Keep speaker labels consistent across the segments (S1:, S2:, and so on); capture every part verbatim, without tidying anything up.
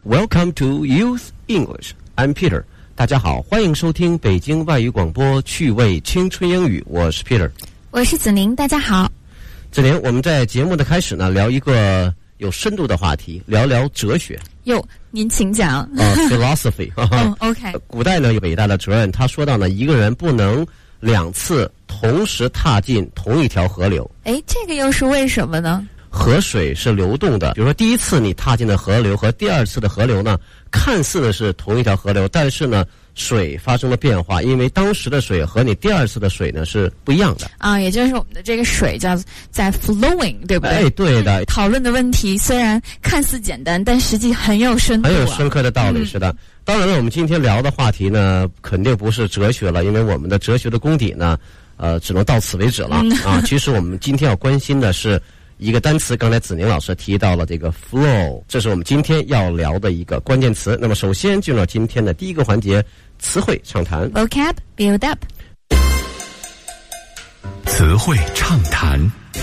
S1: Welcome to Youth English. I'm Peter. 大家好，欢迎收听北京外语广播趣味青春英语，我是 Peter。
S2: 我是子宁，大家好。
S1: 子宁，我们在节目的开始呢，聊一个有深度的话题，聊聊哲学。
S2: 哟，您请讲。
S1: 啊、uh, ，philosophy
S2: 哦 ，OK。
S1: 古代呢，有伟大的哲人，他说到呢，一个人不能两次同时踏进同一条河流。
S2: 哎，这个又是为什么呢？
S1: 河水是流动的，比如说第一次你踏进的河流和第二次的河流呢，看似的是同一条河流，但是呢，水发生了变化，因为当时的水和你第二次的水呢是不一样的
S2: 啊，也就是我们的这个水叫在 flowing， 对不对？
S1: 哎，对的。
S2: 讨论的问题虽然看似简单，但实际很有深度、啊，
S1: 很有深刻的道理，嗯、是的。当然了，我们今天聊的话题呢，肯定不是哲学了，因为我们的哲学的功底呢，呃，只能到此为止了、嗯、啊。其实我们今天要关心的是一个单词，刚才子宁老师提到了这个 flow， 这是我们今天要聊的一个关键词。那么首先进入到今天的第一个环节，词汇畅谈
S2: vocab build up。
S3: 词汇畅谈。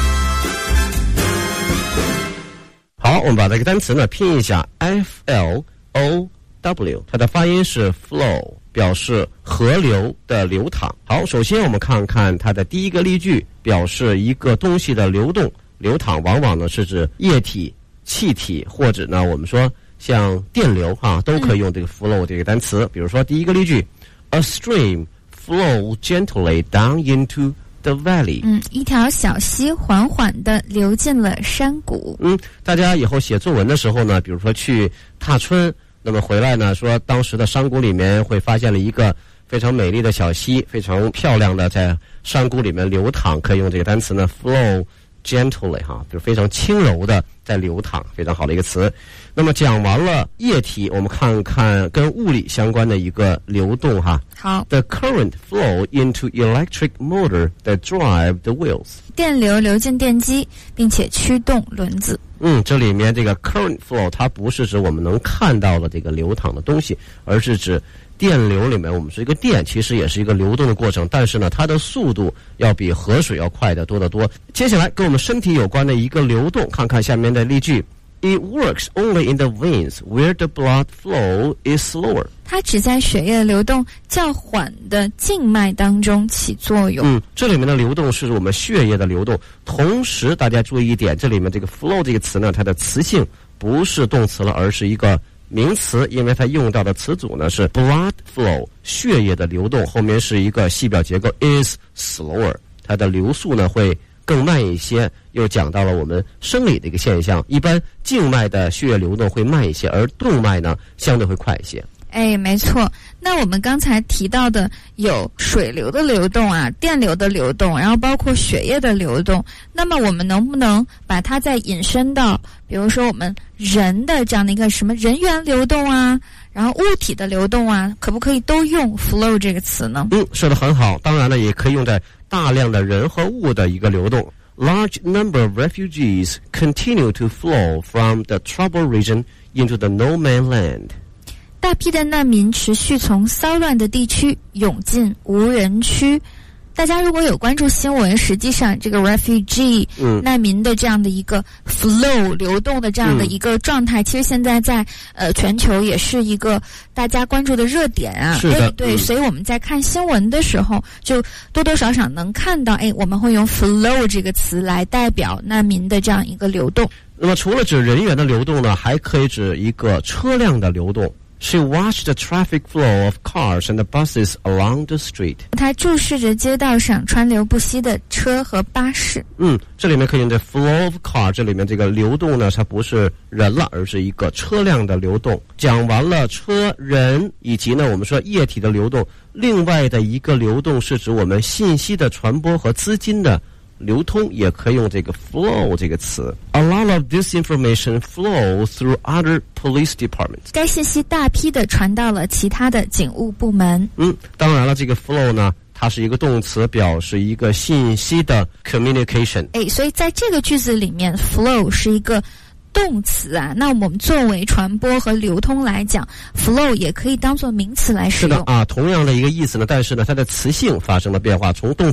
S1: 好，我们把这个单词呢拼一下 F L O W， 它的发音是 flow， 表示河流的流淌。好，首先我们看看它的第一个例句，表示一个东西的流动流淌，往往呢是指液体、气体，或者呢我们说像电流啊，都可以用这个 flow 这个单词。比如说第一个例句 ，A stream flow gently down into the valley。
S2: 嗯，一条小溪缓缓地流进了山谷。
S1: 嗯，大家以后写作文的时候呢，比如说去踏春，那么回来呢，说当时的山谷里面会发现了一个非常美丽的小溪，非常漂亮的在山谷里面流淌，可以用这个单词呢 flow。gently 哈，就是非常轻柔的在流淌，非常好的一个词。那么讲完了液体，我们看看跟物理相关的一个流动哈。
S2: 好
S1: ，The current flow into electric motor that drive the wheels。
S2: 电流流进电机，并且驱动轮子。
S1: 嗯，这里面这个 current flow 它不是指我们能看到的这个流淌的东西，而是指电流里面，我们是一个电，其实也是一个流动的过程，但是呢，它的速度要比河水要快得多得多。接下来跟我们身体有关的一个流动，看看下面的例句 ：It works only in the veins where the blood flow is slower。
S2: 它只在血液流动较缓的静脉当中起作用。
S1: 嗯，这里面的流动是我们血液的流动。同时，大家注意一点，这里面这个 flow 这个词呢，它的词性不是动词了，而是一个名词，因为它用到的词组呢是 blood flow， 血液的流动，后面是一个系表结构 is slower， 它的流速呢会更慢一些。又讲到了我们生理的一个现象，一般静脉的血液流动会慢一些，而动脉呢相对会快一些。
S2: 哎，没错。那我们刚才提到的有水流的流动啊，电流的流动，然后包括血液的流动。那么我们能不能把它再引申到，比如说我们人的这样的一个什么人员流动啊，然后物体的流动啊，可不可以都用 flow 这个词呢？
S1: 嗯，说得很好。当然了，也可以用在大量的人和物的一个流动。Large number of refugees continue to flow from the troubled region into the no man land。
S2: 大批的难民持续从骚乱的地区涌进无人区。大家如果有关注新闻，实际上这个 refugee、嗯、难民的这样的一个 flow 流动的这样的一个状态、嗯、其实现在在呃全球也是一个大家关注的热点啊。
S1: 是的，
S2: 对、
S1: 嗯，
S2: 所以我们在看新闻的时候，就多多少少能看到，哎，我们会用 flow 这个词来代表难民的这样一个流动。
S1: 那么除了指人员的流动呢，还可以指一个车辆的流动。She watched the traffic flow of cars and the buses along the street.
S2: 她注视着街道上川流不息的车和巴士。
S1: 嗯，这里面可以用的 flow of car， 这里面这个流动呢，它不是人了，而是一个车辆的流动。讲完了车、人以及呢，我们说液体的流动，另外的一个流动是指我们信息的传播和资金的流通，也可以用这个 flow 这个词。A lot of this information flows through other police departments.
S2: 该信息大批的传到了其他的警务部门。
S1: 嗯，当然了，这个 flow 呢，它是一个动词，表示一个信息的 communication。
S2: 哎，所以在这个句子里面 ，flow 是一个动词啊。那我们作为传播和流通来讲 ，flow 也可以当作名词来使用。
S1: 是的啊，同样的一个意思呢，但是呢，它的词性发生了变化，从动词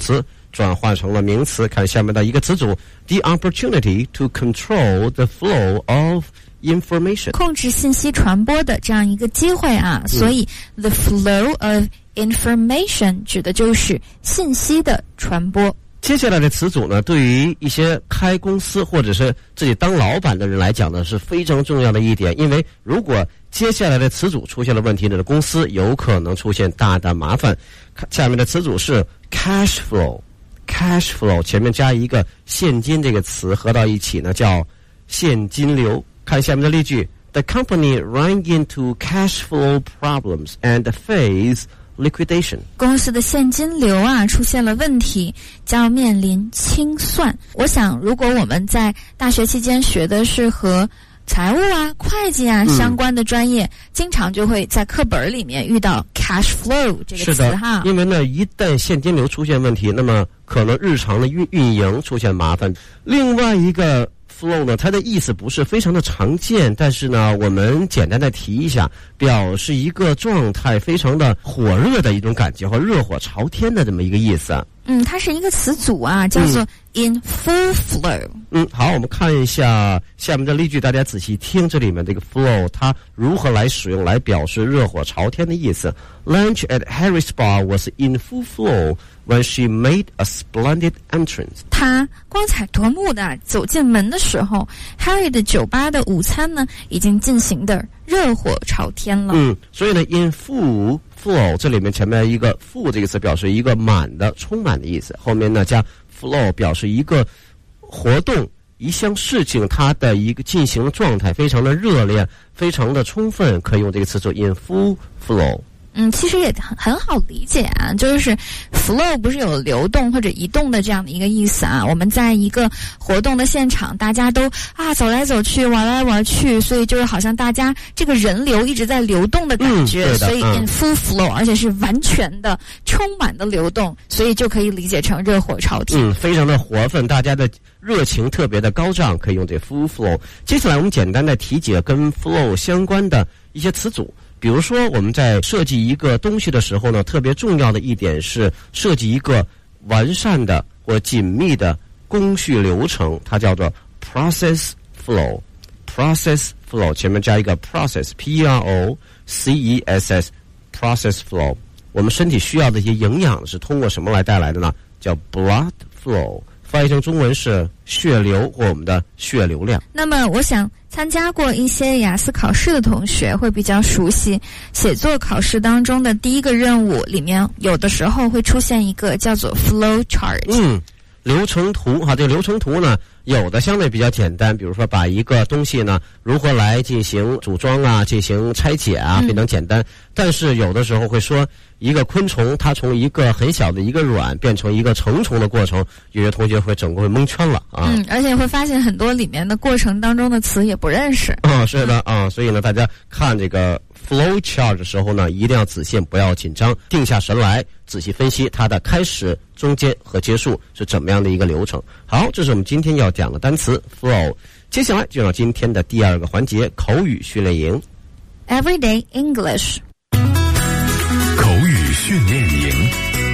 S1: 转换成了名词。看下面的一个词组 ，the opportunity to control the flow of information，
S2: 控制信息传播的这样一个机会啊，嗯、所以 the flow of information 指的就是信息的传播。
S1: 接下来的词组呢，对于一些开公司或者是自己当老板的人来讲呢，是非常重要的一点。因为如果接下来的词组出现了问题，你的公司有可能出现大的麻烦。下面的词组是 cash flow，cash flow 前面加一个现金这个词，合到一起呢叫现金流。看下面的例句 ：The company ran into cash flow problems and faced liquidation，
S2: 公司的现金流啊出现了问题，将要面临清算。我想，如果我们在大学期间学的是和财务啊、会计啊相关的专业，嗯、经常就会在课本里面遇到 cash flow 这个词哈。
S1: 因为呢，一旦现金流出现问题，那么可能日常的运运营出现麻烦。另外一个flow 呢，它的意思不是非常的常见，但是呢，我们简单的提一下，表示一个状态非常的火热的一种感觉和热火朝天的这么一个意思。
S2: 嗯，它是一个词组啊，叫做 in full flow。
S1: 嗯，好，我们看一下下面的例句，大家仔细听这里面这个 flow 它如何来使用来表示热火朝天的意思。Lunch at Harry's bar was in full flow when she made a splendid entrance。
S2: 他光彩夺目的走进门的时候 ，Harry 的酒吧的午餐呢，已经进行的热火朝天了。
S1: 嗯，所以呢 ，in full flow 这里面前面一个 full 这个词表示一个满的、充满的意思，后面呢加 flow 表示一个活动、一项事情它的一个进行的状态非常的热烈、非常的充分，可以用这个词做 in full flow。
S2: 嗯，其实也很很好理解啊，就是 flow 不是有流动或者移动的这样的一个意思啊。我们在一个活动的现场，大家都啊走来走去，玩来玩去，所以就是好像大家这个人流一直在流动的感觉，
S1: 嗯、
S2: 所以 in full flow，、嗯、而且是完全的、充满的流动，所以就可以理解成热火朝天。
S1: 嗯，非常的活泛，大家的热情特别的高涨，可以用这 full flow。接下来我们简单的提几个跟 flow 相关的一些词组。比如说，我们在设计一个东西的时候呢，特别重要的一点是设计一个完善的或紧密的工序流程，它叫做 process flow。process flow 前面加一个 process，p r o c e s s，process flow。我们身体需要的一些营养是通过什么来带来的呢？叫 blood flow， 翻译成中文是血流或我们的血流量。
S2: 那么，我想参加过一些雅思考试的同学会比较熟悉，写作考试当中的第一个任务里面，有的时候会出现一个叫做 flow chart。
S1: 嗯，流程图哈，这个流程图呢，有的相对比较简单，比如说把一个东西呢如何来进行组装啊，进行拆解啊，非常简单。嗯、但是有的时候会说，一个昆虫它从一个很小的一个卵变成一个成虫的过程，有些同学会整个会蒙圈了啊。
S2: 嗯，而且会发现很多里面的过程当中的词也不认识。
S1: 啊、嗯，是的啊，所以呢，大家看这个 flow chart 的时候呢，一定要仔细，不要紧张，定下神来，仔细分析它的开始、中间和结束是怎么样的一个流程。好，这是我们今天要讲的单词 flow。接下来进入今天的第二个环节，口语训练营
S2: Everyday English。
S3: 口语训练营。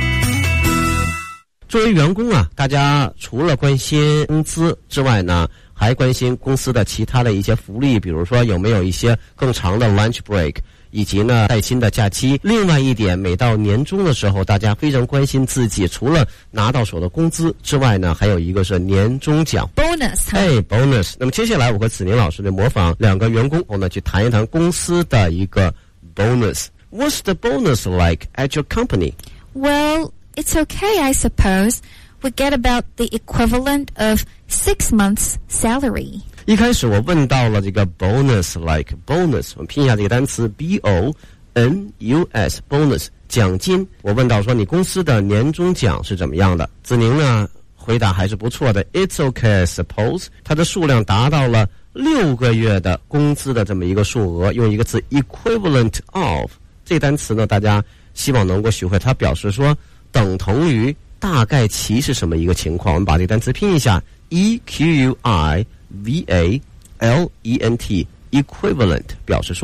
S1: 作为员工啊，大家除了关心工资之外呢，还关心公司的其他的一些福利，比如说有没有一些更长的 lunch break， 以及呢带薪的假期。另外一点，每到年终的时候，大家非常关心自己除了拿到手的工资之外呢，还有一个是年终奖
S2: bonus。
S1: 哎 bonus。那么接下来我和子宁老师呢模仿两个员工，我呢去谈一谈公司的一个 bonus。What's the bonus like at your company?
S2: Well, it's okay, I suppose. We get about the equivalent of six months' salary.
S1: 一开始我问到了这个 bonus like bonus， 我们拼一下这个单词 b o n u s bonus 奖金。我问到说你公司的年终奖是怎么样的？子宁呢回答还是不错的 ，It's okay, I suppose。它的数量达到了六个月的工资的这么一个数额，用一个词 equivalent of。这个单词呢，大家希望能够学会，它表示说等同于大概其是什么一个情况。我们把这个单词拼一下 E Q U I V A L E N T equivalent 表示说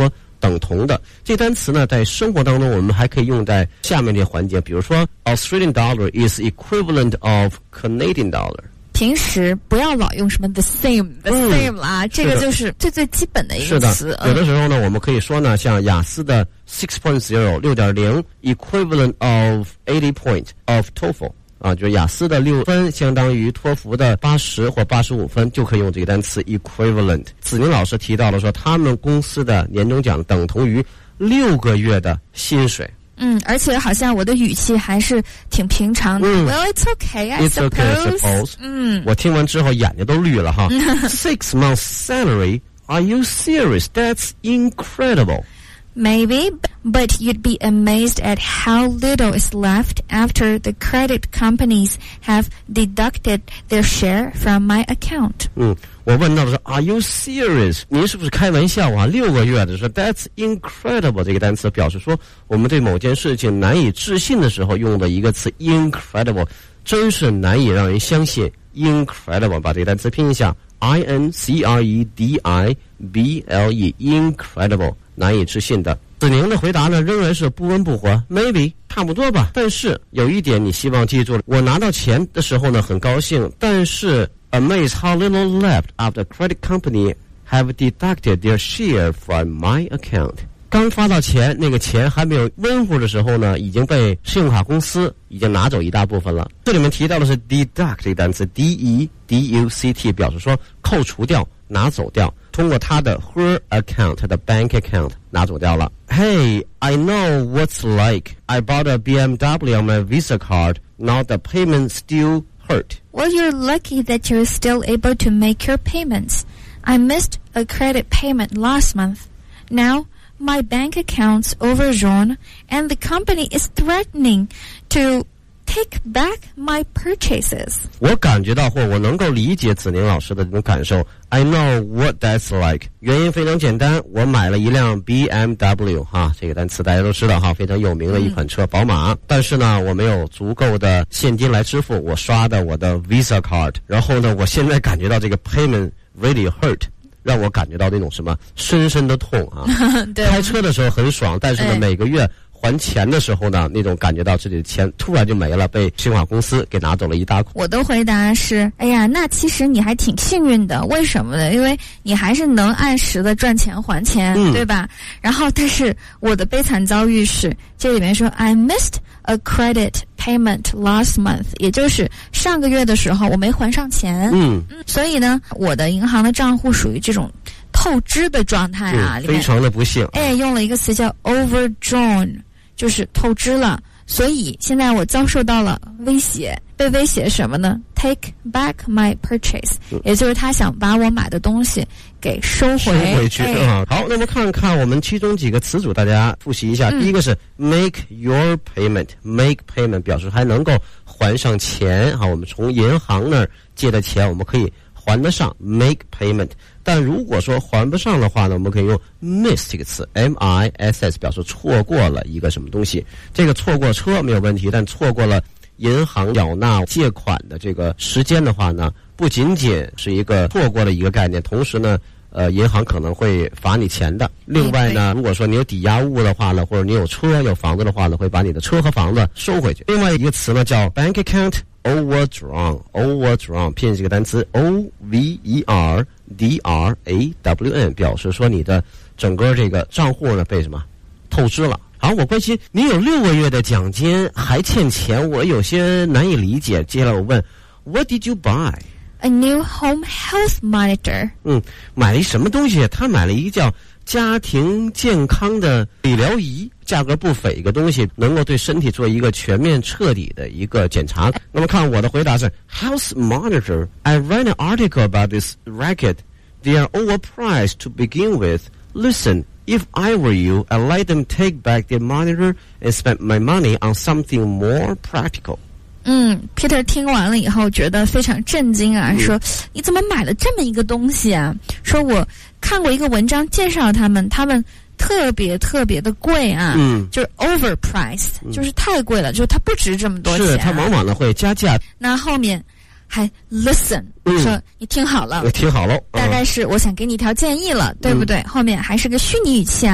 S1: 等同的。这单词呢，在生活当中我们还可以用在下面这些环节，比如说 Australian dollar is equivalent of Canadian dollar。
S2: 平时不要老用什么 the same the same 啦、嗯，这个就是最最基本的一个词。
S1: 是的，有的时候呢，我们可以说呢，像雅思的 six point zero 六点零 equivalent of eighty point of TOEFL 啊，就是雅思的六分相当于托福的八十或八十五分，就可以用这个单词 equivalent。子宁老师提到了说，他们公司的年终奖等同于六个月的薪水。
S2: 嗯，而且好像我的语气还是挺平常的。嗯、well, it's okay, I
S1: it's
S2: suppose.
S1: okay, I suppose.
S2: 嗯，
S1: 我听完之后眼睛都绿了哈。Six months salary? Are you serious? That's incredible.
S2: Maybe, but you'd be amazed at how little is left after the credit companies have deducted their share from my account.
S1: 嗯，我问到的是 Are you serious? 您是不是开玩笑啊？六个月的时候 That's incredible 这个单词表示说我们对某件事情难以置信的时候用的一个词 incredible， 真是难以让人相信。 incredible 把这个单词拼一下 I N C R E D I B L E incredible， 难以置信的。子宁的回答呢仍然是不温不火 Maybe 差不多吧，但是有一点你希望记住了，我拿到钱的时候呢很高兴，但是 amazed how little left after credit company have deducted their share from my account。 刚发到钱，那个钱还没有温乎的时候呢，已经被信用卡公司已经拿走一大部分了。这里面提到的是 deduct 这个单词 D E D U C T， 表示说扣除掉，拿走掉，通过他的 her account， 他的 bank account 拿走掉了。 Hey, I know what's like. I bought a B M W on my Visa card. Now the payment still hurt.
S2: Well, you're lucky that you're still able to make your payments. I missed a credit payment last month. Now my bank account's overdrawn, and the company is threatening to take back my purchases.
S1: 我感觉到或我能够理解子宁老师的这种感受。I know what that's like. 原因非常简单，我买了一辆 B M W 哈，这个单词大家都知道哈，非常有名的一款车，宝马。但是呢，我没有足够的现金来支付，我刷的我的 Visa card。然后呢，我现在感觉到这个 payment really hurt。让我感觉到那种什么深深的痛啊！
S2: 对，
S1: 开车的时候很爽，但是呢，哎、每个月还钱的时候呢，那种感觉到自己的钱突然就没了，被信用卡公司给拿走了一大块。
S2: 我的回答是：哎呀，那其实你还挺幸运的，为什么呢？因为你还是能按时的赚钱还钱，嗯、对吧？然后，但是我的悲惨遭遇是，这里面说 I missed a credit payment last month， 也就是上个月的时候我没还上钱。嗯嗯，所以呢，我的银行的账户属于这种透支的状态啊，
S1: 嗯、非常的不幸。
S2: 哎，用了一个词叫 overdrawn， 就是透支了。所以现在我遭受到了威胁，被威胁什么呢 ？Take back my purchase，、嗯、也就是他想把我买的东西给收回。
S1: 收回去啊！好，那么看看我们其中几个词组，大家复习一下。嗯、第一个是 make your payment，make payment 表示还能够还上钱哈。我们从银行那儿借的钱，我们可以还得上 make payment。但如果说还不上的话呢，我们可以用 miss 这个词 M I S S 表示错过了一个什么东西。这个错过车没有问题，但错过了银行缴纳借款的这个时间的话呢，不仅仅是一个错过的一个概念，同时呢呃，银行可能会罚你钱的。另外呢，如果说你有抵押物的话呢，或者你有车有房子的话呢，会把你的车和房子收回去。另外一个词呢叫 bank account overdrawn， overdrawn 拼这个单词 O V E R D R A W N， 表示说你的整个这个账户呢被什么透支了。好，我关心你有六个月的奖金还欠钱，我有些难以理解。接下来我问 What did you buy？
S2: A new home health monitor。
S1: 嗯，买了一什么东西？他买了一个叫家庭健康的理疗仪，价格不菲一个东西，能够对身体做一个全面彻底的一个检查。那么看我的回答是 Health monitor. I read an article about this racket. They are overpriced to begin with. Listen, if I were you, I'd let them take back their monitor and spend my money on something more practical.
S2: 嗯 Peter 听完了以后觉得非常震惊啊、嗯、说你怎么买了这么一个东西啊，说我看过一个文章介绍他们他们特别特别的贵啊，嗯，就是 overpriced、嗯、就是太贵了，就是它不值这么多钱、啊、
S1: 是它往往呢会加价。
S2: 那后面还 listen、嗯、说你听好了，
S1: 我听好了、嗯、
S2: 大概是我想给你一条建议了，对不对、嗯、后面还是个虚拟语气啊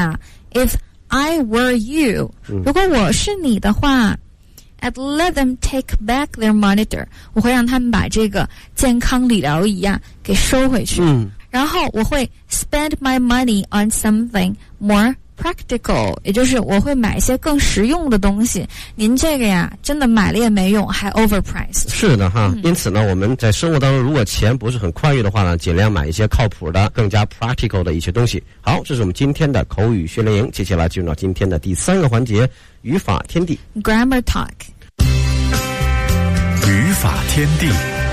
S2: If I were you，、嗯、如果我是你的话 I'd let them take back their monitor， 我会让他们把这个健康理疗仪啊给收回去。嗯，然后我会 spend my money on something more practical， 也就是我会买一些更实用的东西。您这个呀，真的买了也没用，还 overpriced。
S1: 是的哈、嗯，因此呢，我们在生活当中，如果钱不是很宽裕的话呢，尽量买一些靠谱的、更加 practical 的一些东西。好，这是我们今天的口语训练营，接下来进入到今天的第三个环节——语法天地
S2: （Grammar Talk）。
S3: 语法天地。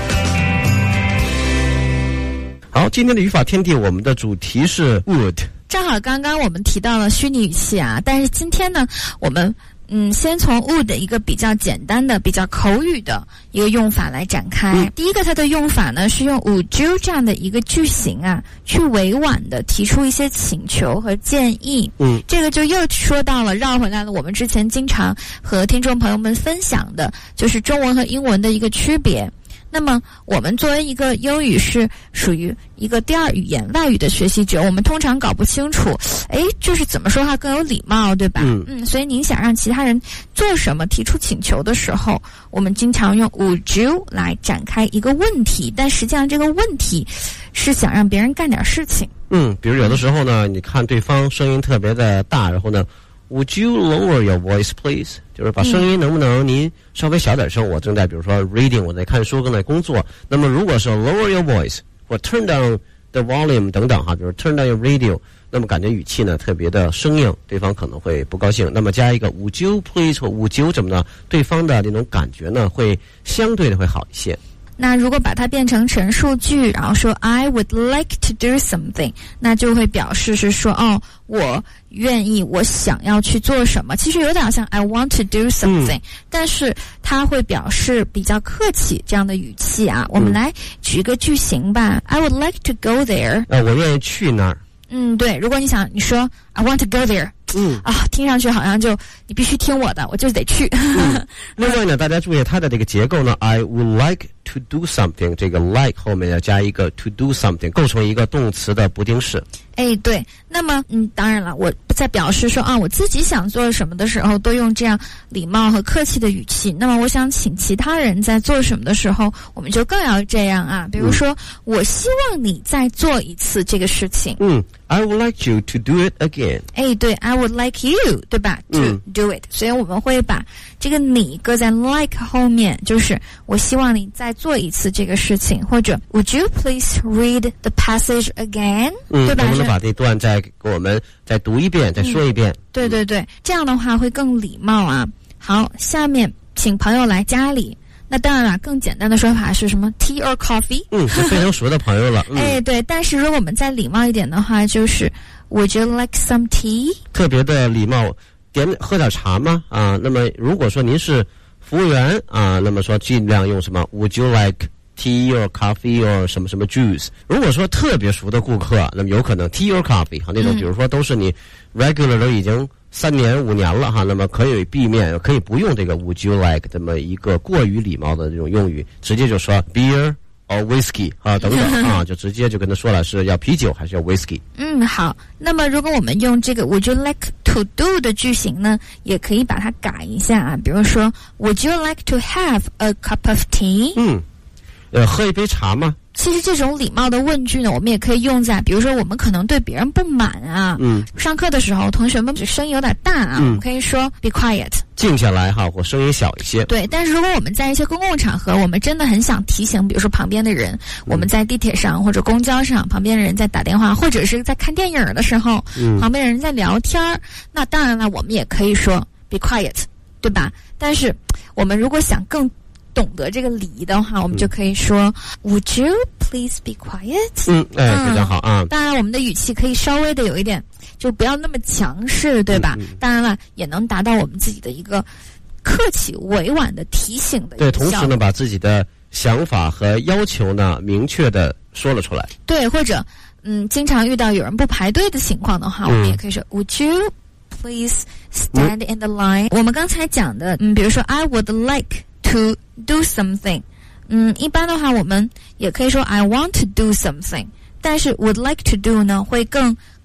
S1: 好，今天的语法天地，我们的主题是 would。
S2: 正好刚刚我们提到了虚拟语气啊，但是今天呢，我们嗯先从 would 一个比较简单的、比较口语的一个用法来展开。嗯、第一个，它的用法呢是用 would you 这样的一个句型啊，去委婉的提出一些请求和建议。嗯，这个就又说到了，绕回来了。我们之前经常和听众朋友们分享的，就是中文和英文的一个区别。那么我们作为一个英语是属于一个第二语言外语的学习者，我们通常搞不清楚，诶，就是怎么说话更有礼貌，对吧？嗯嗯，所以您想让其他人做什么，提出请求的时候，我们经常用 would you 来展开一个问题，但实际上这个问题是想让别人干点事情。
S1: 嗯，比如有的时候呢，你看对方声音特别的大，然后呢，Would you lower your voice, please？ 就是把声音能不能您稍微小点声？我正在比如说 reading， 我在看书，正在工作。那么如果是 lower your voice 或 turn down the volume 等等哈，比如 turn down your radio， 那么感觉语气呢特别的生硬，对方可能会不高兴。那么加一个 Would you please 或 Would you 怎么呢？对方的那种感觉呢会相对的会好一些。
S2: 那如果把它变成陈述句，然后说 I would like to do something， 那就会表示是说哦，我愿意，我想要去做什么。其实有点像 I want to do something，、嗯、但是它会表示比较客气这样的语气啊。我们来举一个句型吧、嗯、I would like to go there。
S1: 呃，我愿意去那儿。
S2: 嗯，对。如果你想你说 I want to go there， 嗯啊，听上去好像就你必须听我的，我就得去。
S1: 嗯、另外呢，大家注意它的这个结构呢 ，I would like to do something， 这个 like 后面要加一个 to do something， 构成一个动词的不定式。
S2: 哎，对。那么，嗯，当然了，我在表示说啊，我自己想做什么的时候，都用这样礼貌和客气的语气。那么，我想请其他人在做什么的时候，我们就更要这样啊。比如说，嗯、我希望你再做一次这个事情。
S1: 嗯 ，I would like you to do it again。
S2: 哎，对 ，I would like you， 对吧 ？To、嗯、do it。所以我们会把这个你搁在 like 后面，就是我希望你再做一次这个事情，或者 Would you please read the passage again？、嗯、对吧？
S1: 把这段再给我们再读一遍，再说一遍、嗯、
S2: 对对对，这样的话会更礼貌啊。好，下面请朋友来家里，那当然了，更简单的说法是什么 tea or coffee？
S1: 嗯，是非常熟的朋友了、嗯、
S2: 哎对，但是如果我们再礼貌一点的话，就是 Would you like some tea？
S1: 特别的礼貌，点喝点茶吗？啊，那么如果说您是服务员啊，那么说尽量用什么 Would you like tea or coffee or 什么什么 juice。 如果说特别熟的顾客，那么有可能 tea or coffee 哈，那种比如说都是你 regular 都已经三年五年了哈，那么可以避免，可以不用这个 would you like 这么一个过于礼貌的这种用语，直接就说 beer or whiskey 啊等等啊，就直接就跟他说了是要啤酒还是要 whiskey。
S2: 嗯，好。那么如果我们用这个 would you like to do 的句型呢，也可以把它改一下啊，比如说 would you like to have a cup of tea？
S1: 嗯，呃，喝一杯茶吗？
S2: 其实这种礼貌的问句呢，我们也可以用在，比如说我们可能对别人不满啊，嗯，上课的时候同学们声音有点大啊，嗯、我们可以说 be quiet，
S1: 静下来哈，或声音小一些。
S2: 对，但是如果我们在一些公共场合，我们真的很想提醒，比如说旁边的人，嗯、我们在地铁上或者公交上，旁边的人在打电话，或者是在看电影的时候，嗯、旁边的人在聊天，那当然了，我们也可以说 be quiet， 对吧？但是我们如果想更懂得这个礼仪的话，我们就可以说、嗯、Would you please be quiet？
S1: 嗯，哎，非常好啊。
S2: 当然，我们的语气可以稍微的有一点，就不要那么强势，对吧？嗯嗯、当然了，也能达到我们自己的一个客气、委婉的提醒的一个效果。
S1: 对，同时呢，把自己的想法和要求呢，明确的说了出来。
S2: 对，或者，嗯，经常遇到有人不排队的情况的话，嗯、我们也可以说 Would you please stand in the line？、嗯、我们刚才讲的，嗯，比如说 I would like to do something， 嗯，一般的话我们也可以说 I want to do something， 但是 would like to do 呢会更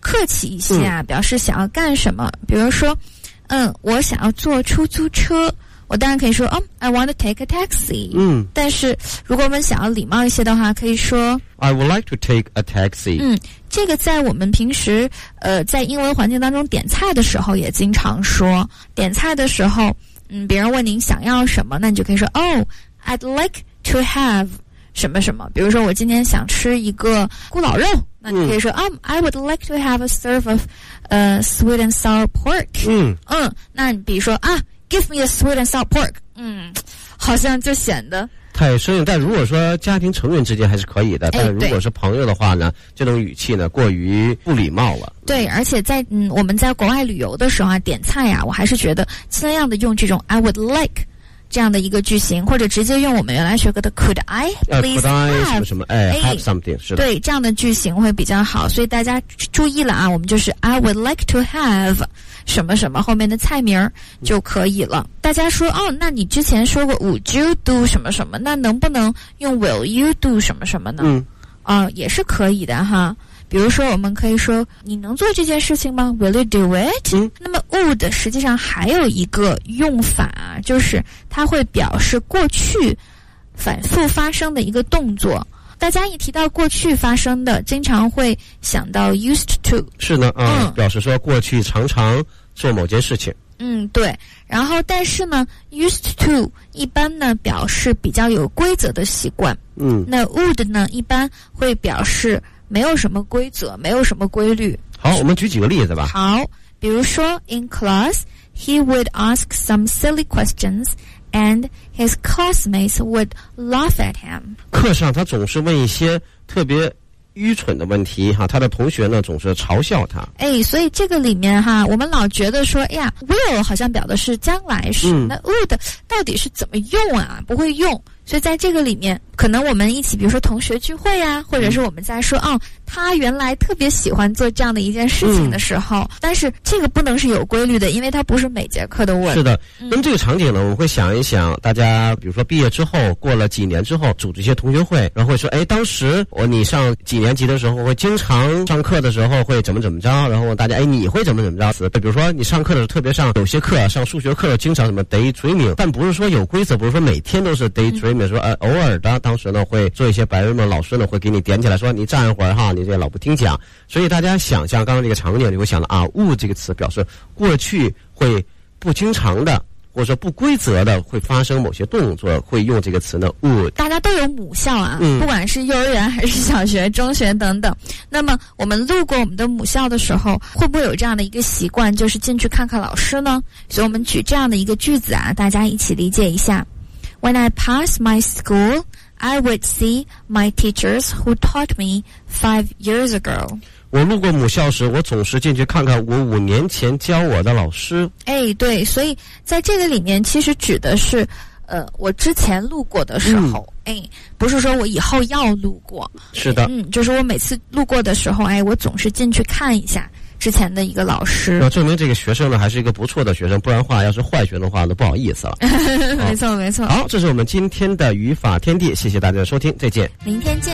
S2: 客气一些啊，嗯、表示想要干什么。比如说，嗯，我想要坐出租车，我当然可以说，哦 ，I want to take a taxi。
S1: 嗯，
S2: 但是如果我们想要礼貌一些的话，可以说
S1: I would like to take a taxi。
S2: 嗯，这个在我们平时呃在英文环境当中点菜的时候也经常说。点菜的时候，嗯，别人问您想要什么，那你就可以说，哦 ，I'd like to have。什么什么，比如说我今天想吃一个咕老肉，那你可以说，嗯、um, ，I would like to have a serve of， 呃、uh, ，sweet and sour pork。
S1: 嗯
S2: 嗯，那你比如说啊 ，give me a sweet and sour pork， 嗯，好像就显得
S1: 太生硬。但如果说家庭成员之间还是可以的，但如果是朋友的话呢，这种语气呢过于不礼貌了。
S2: 对，而且在嗯我们在国外旅游的时候啊，点菜呀、啊，我还是觉得尽量的用这种 I would like。这样的一个句型，或者直接用我们原来学过的 Could I please
S1: have、uh, 什么哎
S2: have
S1: something 是的，
S2: 对，这样的句型会比较好，所以大家注意了啊，我们就是 I would like to have 什么什么后面的菜名就可以了。嗯、大家说哦，那你之前说过 Would you do 什么什么，那能不能用 Will you do 什么什么呢？
S1: 嗯，
S2: 啊、呃，也是可以的哈。比如说，我们可以说你能做这件事情吗 ？Will you do it？、
S1: 嗯、
S2: 那么 would 实际上还有一个用法，就是它会表示过去反复发生的一个动作。大家一提到过去发生的，经常会想到 used to。
S1: 是呢，啊、嗯，表示说过去常常做某件事情。
S2: 嗯，对。然后，但是呢 ，used to 一般呢表示比较有规则的习惯。
S1: 嗯，
S2: 那 would 呢一般会表示没有什么规则，没有什么规律。
S1: 好，我们举几个例子吧。
S2: 好，比如说 in class he would ask some silly questions and his classmates would laugh at him。
S1: 课上他总是问一些特别愚蠢的问题哈，他的同学呢总是嘲笑他。
S2: 哎，所以这个里面哈，我们老觉得说，哎呀 ，will 好像表的是将来时，
S1: 嗯、
S2: 那 would 到底是怎么用啊？不会用。所以在这个里面，可能我们一起，比如说同学聚会呀、啊，或者是我们在说，哦，他原来特别喜欢做这样的一件事情的时候，嗯、但是这个不能是有规律的，因为它不是每节课都问。
S1: 是的，
S2: 嗯、
S1: 那么这个场景呢，我们会想一想，大家比如说毕业之后，过了几年之后，组织一些同学会，然后会说，哎，当时我你上几年级的时候，会经常上课的时候会怎么怎么着，然后大家，哎，你会怎么怎么着？比如说你上课的时候，特别上有些课，上数学课，经常什么 daydreaming， 但不是说有规则，不是说每天都是 daydreaming，、嗯、说呃偶尔。的当时呢会做一些白日梦，老师呢会给你点起来说你站一会儿哈，你这老不听讲。所以大家想象刚刚这个场景，你会想到啊 would 这个词表示过去会不经常的或者说不规则的会发生某些动作，会用这个词呢 would。
S2: 大家都有母校啊、
S1: 嗯、
S2: 不管是幼儿园还是小学中学等等，那么我们路过我们的母校的时候，会不会有这样的一个习惯，就是进去看看老师呢？所以我们举这样的一个句子啊，大家一起理解一下。When I pass my school, I would see my teachers who taught me five years ago.
S1: 我路过母校时，我总是进去看看我五年前教我的老师。
S2: 哎，对，所以在这个里面，其实指的是，呃，我之前路过的时候，嗯、哎，不是说我以后要路过。
S1: 是的，
S2: 嗯，就是我每次路过的时候，哎，我总是进去看一下。之前的一个老师，
S1: 要证明这个学生呢还是一个不错的学生，不然的话，要是坏学生的话，那不好意思了。
S2: 没错，没错。
S1: 好，这是我们今天的语法天地，谢谢大家的收听，再见。
S2: 明天见。